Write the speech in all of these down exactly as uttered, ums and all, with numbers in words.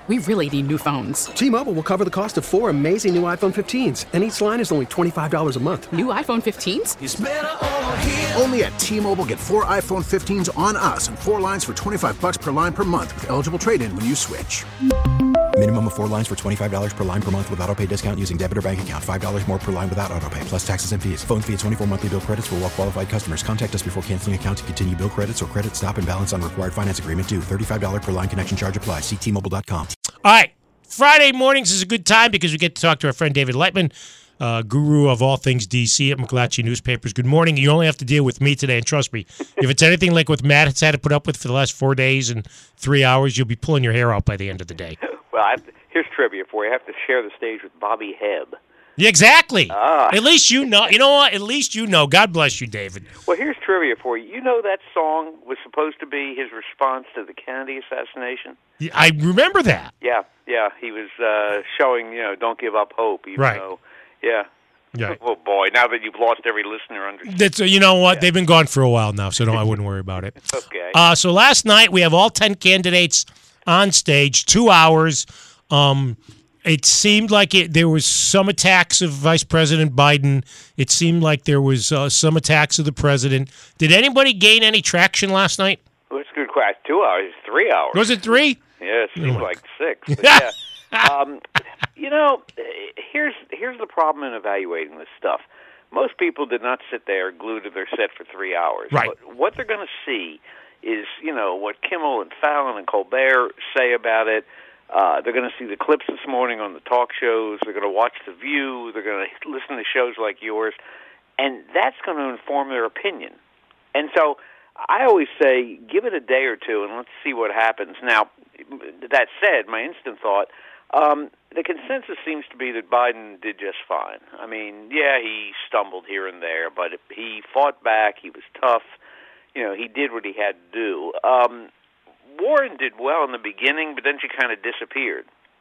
We really need new phones. T-Mobile will cover the cost of four amazing new iPhone fifteens, and each line is only twenty-five dollars a month. New iPhone fifteens? It's better over here. Only at T-Mobile, get four iPhone fifteens on us and four lines for twenty-five dollars per line per month with eligible trade-in when you switch. Minimum of four lines for twenty-five dollars per line per month with autopay discount using debit or bank account. five dollars more per line without autopay, plus taxes and fees. Phone fee at twenty-four monthly bill credits for well-qualified customers. Contact us before canceling account to continue bill credits or credit stop and balance on required finance agreement due. thirty-five dollars per line connection charge applies. See T Mobile dot com. All right. Friday mornings is a good time because we get to talk to our friend David Lightman, uh, guru of all things D C at McClatchy Newspapers. Good morning. You only have to deal with me today, and trust me, if it's anything like what Matt has had to put up with for the last four days and three hours, you'll be pulling your hair out by the end of the day. Well, I have to, here's trivia for you. I have to share the stage with Bobby Hebb. Yeah, exactly. Ah. At least you know. You know what? At least you know. God bless you, David. Well, here's trivia for you. You know that song was supposed to be his response to the Kennedy assassination? Yeah, I remember that. Yeah, yeah. He was uh, showing, you know, don't give up hope. Even Right. Though, yeah. Yeah. Oh, boy. Now that you've lost every listener under. That's uh, you know what? Yeah. They've been gone for a while now, so don't, I wouldn't worry about it. Okay. Uh, so last night we have all ten candidates on stage, two hours. Um, it seemed like it, there was some attacks of Vice President Biden. It seemed like there was uh, some attacks of the president. Did anybody gain any traction last night? Well, it's a good question. Two hours, three hours. Was it three? Yeah, it seems Oh. like six. But yeah. um, you know, here's here's the problem in evaluating this stuff. Most people did not sit there glued to their set for three hours. Right. But what they're going to see is, you know, what Kimmel and Fallon and Colbert say about it. Uh, they're going to see the clips this morning on the talk shows. They're going to watch The View. They're going to listen to shows like yours. And that's going to inform their opinion. And so I always say, give it a day or two and let's see what happens. Now, that said, my instant thought, um, the consensus seems to be that Biden did just fine. I mean, yeah, he stumbled here and there, but he fought back. He was tough. You know, he did what he had to do. Um, Warren did well in the beginning, but then she kind of disappeared.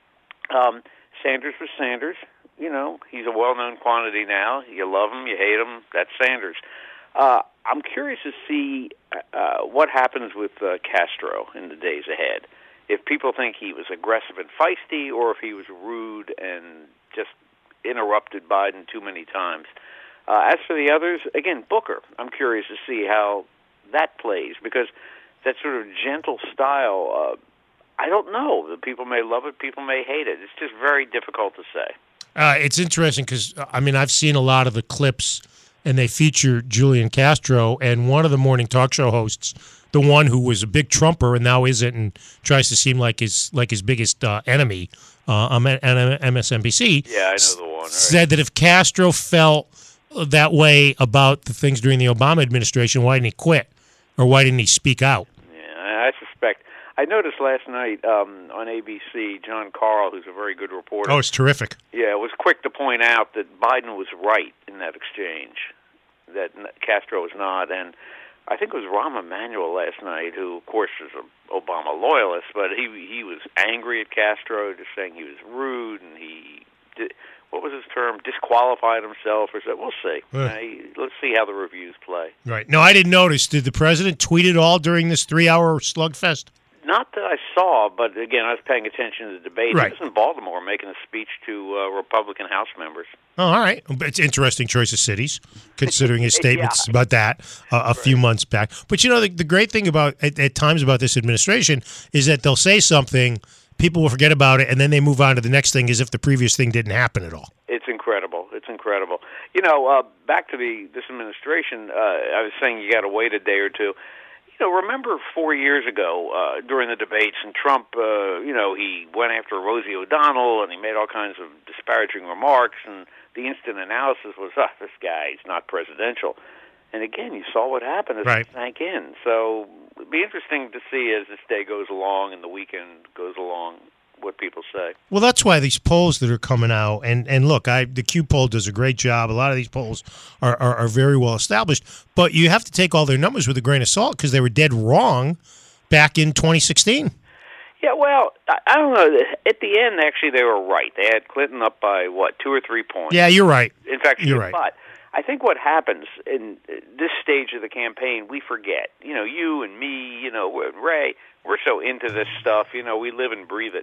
Um, Sanders was Sanders. You know, he's a well-known quantity now. You love him, you hate him. That's Sanders. Uh, I'm curious to see uh, what happens with uh, Castro in the days ahead. If people think he was aggressive and feisty, or if he was rude and just interrupted Biden too many times. Uh, as for the others, again, Booker, I'm curious to see how that plays, because that sort of gentle style, uh, I don't know. The people may love it, people may hate it. It's just very difficult to say. Uh, it's interesting because, I mean, I've seen a lot of the clips, and they feature Julian Castro, and one of the morning talk show hosts, the one who was a big Trumper and now isn't and tries to seem like his like his biggest uh, enemy uh, on M S N B C, Yeah, I know the one. Right? said that if Castro felt that way about the things during the Obama administration, why didn't he quit? Or why didn't he speak out? I suspect. I noticed last night um, on A B C, John Carl, who's a very good reporter. Oh, it's terrific. Yeah, was quick to point out that Biden was right in that exchange, that Castro was not. And I think it was Rahm Emanuel last night, who, of course, is an Obama loyalist, but he he was angry at Castro, just saying he was rude, and he did, what was his term, disqualified himself or something. We'll see. Uh. Uh, let's see how the reviews play. Right. No, I didn't notice. Did the president tweet at all during this three-hour slugfest? Not that I saw, but again, I was paying attention to the debate. Right. He was in Baltimore making a speech to uh, Republican House members. Oh, all right. It's an interesting choice of cities, considering his statements Yeah. about that uh, a few months back. But, you know, the, the great thing about at, at times about this administration is that they'll say something, people will forget about it, and then they move on to the next thing as if the previous thing didn't happen at all. It's incredible. It's incredible. You know, uh, back to the this administration, uh, I was saying you got to wait a day or two. You know, remember four years ago uh, during the debates, and Trump, uh, you know, he went after Rosie O'Donnell, and he made all kinds of disparaging remarks, and the instant analysis was, ah, this guy is not presidential. And again, you saw what happened as Right. it sank in. So it'd be interesting to see as this day goes along and the weekend goes along what people say. Well, that's why these polls that are coming out, and, and look, I the Q poll does a great job. A lot of these polls are, are, are very well established, but you have to take all their numbers with a grain of salt because they were dead wrong back in twenty sixteen. Yeah, well, I, I don't know. At the end, actually, they were right. They had Clinton up by, what, two or three points. Yeah, you're right. In fact, You're right. But I think what happens in this stage of the campaign, we forget. You know, you and me, you know, Ray, we're so into this stuff. You know, we live and breathe it.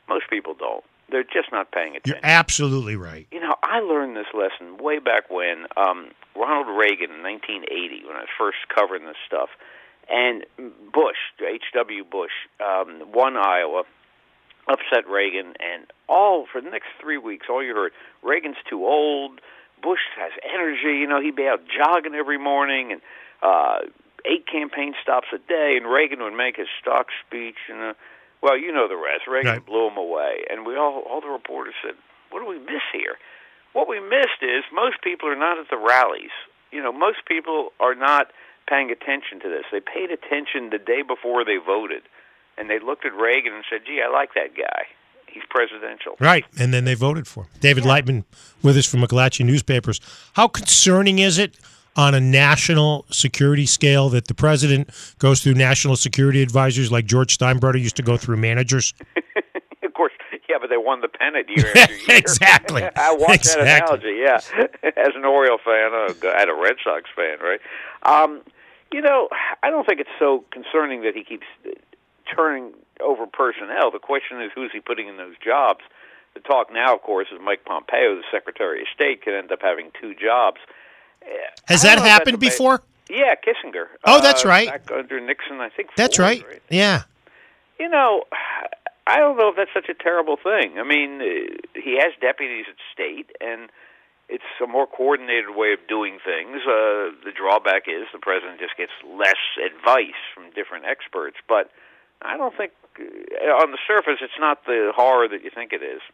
Most people don't. They're just not paying attention. You're absolutely right. You know, I learned this lesson way back when um, Ronald Reagan in nineteen eighty, when I was first covering this stuff, and Bush, H W Bush, um, won Iowa, upset Reagan, and all for the next three weeks, all you heard, Reagan's too old, Bush has energy, you know, he'd be out jogging every morning, and uh, eight campaign stops a day, and Reagan would make his stock speech, and uh, well, you know the rest. Reagan right. blew him away, and we all, all the reporters said, "What do we miss here?" What we missed is most people are not at the rallies. You know, most people are not paying attention to this. They paid attention the day before they voted, and they looked at Reagan and said, "Gee, I like that guy. He's presidential." Right, and then they voted for him. David yeah. Lightman with us from McClatchy Newspapers. How concerning is it on a national security scale that the president goes through national security advisors like George Steinbrenner used to go through managers? Of course, yeah, but they won the pennant year after year. Exactly. I want exactly. that analogy, yeah. As an Oriole fan, uh, as a Red Sox fan, right? Um, you know, I don't think it's so concerning that he keeps turning over personnel. The question is, who's he putting in those jobs? The talk now, of course, is Mike Pompeo, the Secretary of State, could end up having two jobs. Has that happened before? Yeah, Kissinger. Oh, that's uh, right. Back under Nixon, I think. That's Ford, right. right. Yeah. You know, I don't know if that's such a terrible thing. I mean, he has deputies at state, and it's a more coordinated way of doing things. Uh, the drawback is the president just gets less advice from different experts, but I don't think, uh, on the surface, it's not the horror that you think it is.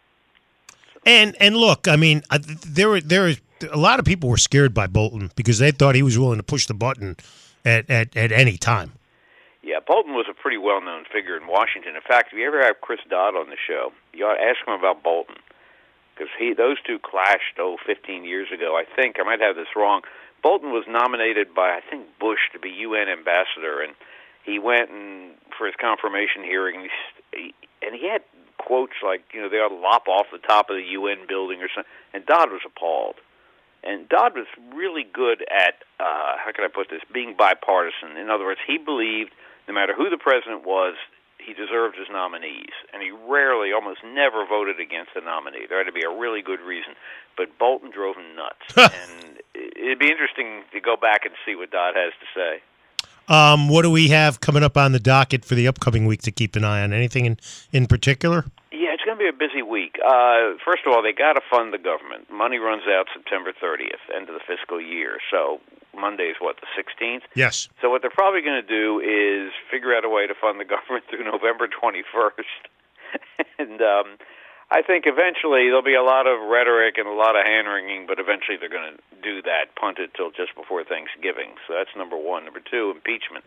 And and look, I mean, uh, there were there was a lot of people were scared by Bolton because they thought he was willing to push the button at, at, at any time. Yeah, Bolton was a pretty well-known figure in Washington. In fact, if you ever have Chris Dodd on the show, you ought to ask him about Bolton, because he those two clashed, oh, fifteen years ago, I think. I might have this wrong. Bolton was nominated by, I think, Bush to be U N ambassador, and he went and for his confirmation hearing, and he, and he had quotes like, you know, they ought to lop off the top of the U N building or something, and Dodd was appalled. And Dodd was really good at, uh, how can I put this, being bipartisan. In other words, he believed no matter who the president was, he deserved his nominees. And he rarely, almost never voted against a nominee. There had to be a really good reason. But Bolton drove him nuts. And it'd be interesting to go back and see what Dodd has to say. Um, what do we have coming up on the docket for the upcoming week to keep an eye on? Anything in, in particular? Yeah, it's going to be a busy week. Uh, first of all, they got to fund the government. Money runs out September thirtieth, end of the fiscal year. So Monday is, what, the sixteenth? Yes. So what they're probably going to do is figure out a way to fund the government through November twenty-first. and um, I think eventually there'll be a lot of rhetoric and a lot of hand-wringing, but eventually they're going to do that, punt it till just before Thanksgiving. So that's number one. Number two, impeachment.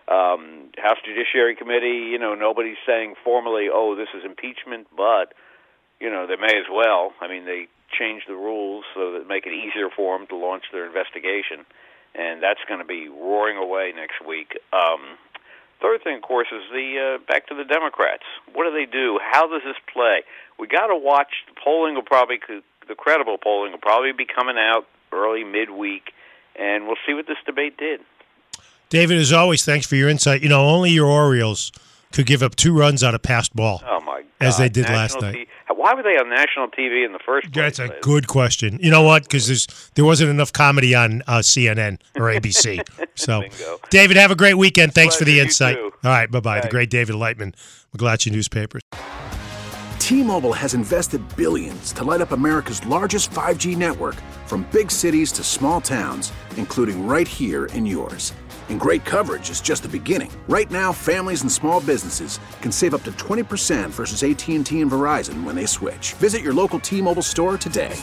Um, House Judiciary Committee, you know, nobody's saying formally, oh, this is impeachment, but, you know, they may as well. I mean, they changed the rules so that make it easier for them to launch their investigation, and that's going to be roaring away next week. Um, third thing, of course, is the uh, back to the Democrats. What do they do? How does this play? We got to watch. The polling will probably, the credible polling will probably be coming out early, midweek, and we'll see what this debate did. David, as always, thanks for your insight. You know, only your Orioles could give up two runs on a passed ball. Oh, my God. As they did national last night. T- Why were they on national T V in the first place? That's a good question. You know what? Because there wasn't enough comedy on uh, C N N or A B C. So, Bingo. David, have a great weekend. Thanks Pleasure, for the you insight. too. All right, bye-bye. Thanks. The great David Lightman, McClatchy Newspapers. T-Mobile has invested billions to light up America's largest five G network, from big cities to small towns, including right here in yours. And great coverage is just the beginning. Right now, families and small businesses can save up to twenty percent versus A T and T and Verizon when they switch. Visit your local T-Mobile store today.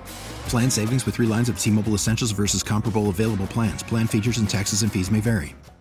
Plan savings with three lines of T-Mobile Essentials versus comparable available plans. Plan features and taxes and fees may vary.